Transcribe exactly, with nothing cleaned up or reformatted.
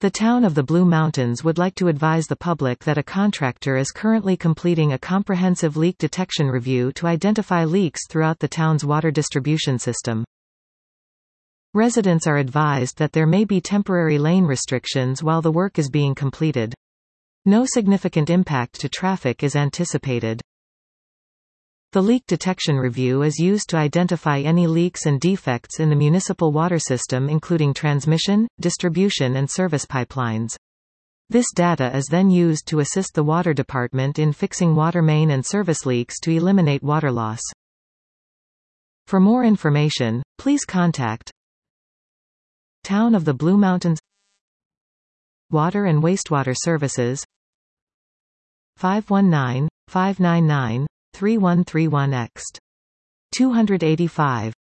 The town of the Blue Mountains would like to advise the public that a contractor is currently completing a comprehensive leak detection review to identify leaks throughout the town's water distribution system. Residents are advised that there may be temporary lane restrictions while the work is being completed. No significant impact to traffic is anticipated. The leak detection review is used to identify any leaks and defects in the municipal water system, including transmission, distribution and service pipelines. This data is then used to assist the water department in fixing water main and service leaks to eliminate water loss. For more information, please contact Town of the Blue Mountains Water and Wastewater Services five one nine, five nine nine, three one three one, X two eighty-five.